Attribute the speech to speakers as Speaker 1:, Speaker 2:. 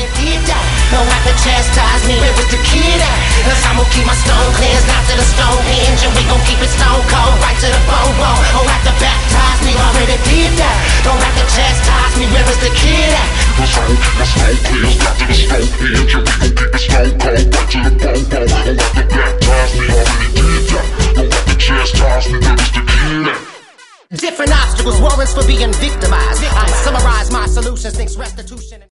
Speaker 1: did that. Don't have to chastise me, where was the kid at? Cause I'm gonna keep my stone cleansed, not to the stone hinge. And we gon' keep it stone cold, right to the bone bone. Don't have to baptize me, already did that. Don't have to chastise me, where was the kid at?
Speaker 2: Cause I'm gonna keep my stone cleansed, not to the stone hinge. And we gon' keep it stone cold, right to the bone bone. Don't have to baptize me, already did that. Don't have to chastise me, where was the kid at?
Speaker 1: Different obstacles, warrants for being victimized. I summarize my solutions, thinks restitution.